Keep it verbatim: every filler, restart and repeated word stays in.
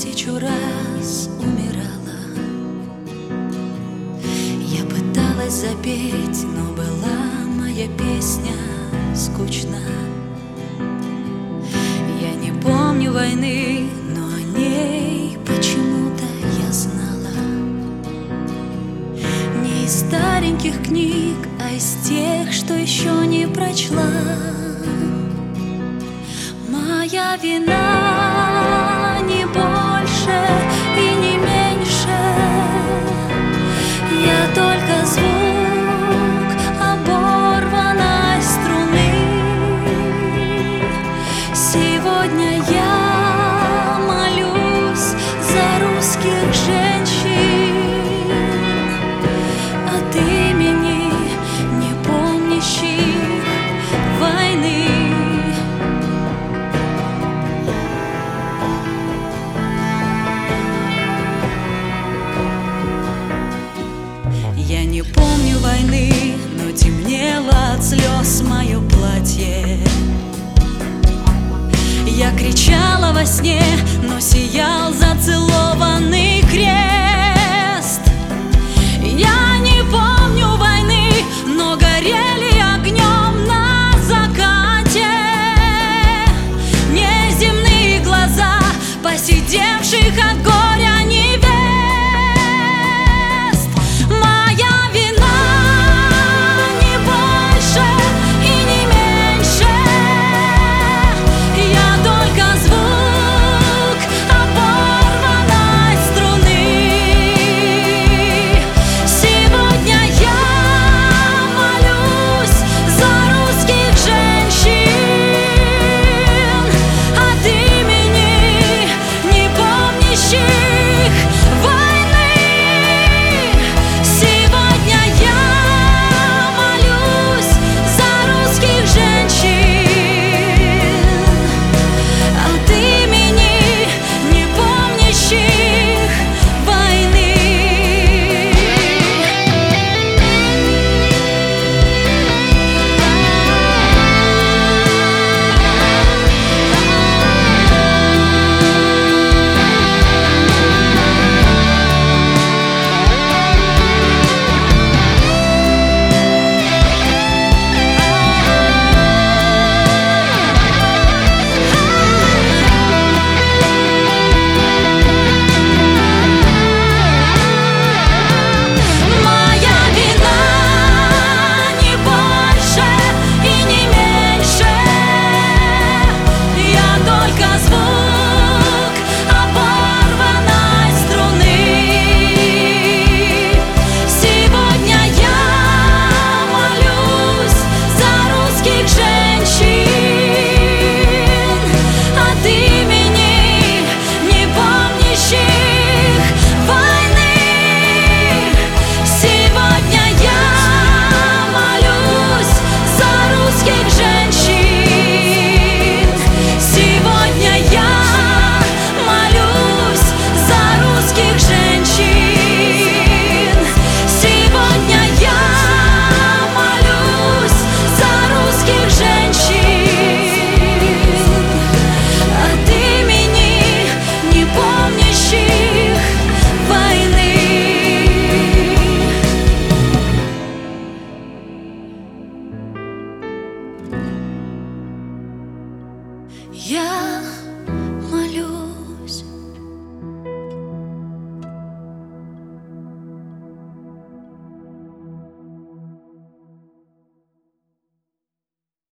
тысячу раз умирала. Я пыталась запеть, но была моя песня скучна. Я не помню войны, но о ней почему-то я знала. Не из стареньких книг, а из тех, что еще не прочла. Моя вина не больше и не меньше. Я только звук оборванной струны. Сегодня я молюсь за русских женщин от имени не помнящих войны. Я не помню войны, но темнело от слез мое платье. Я кричала во сне, но сиял зацелованный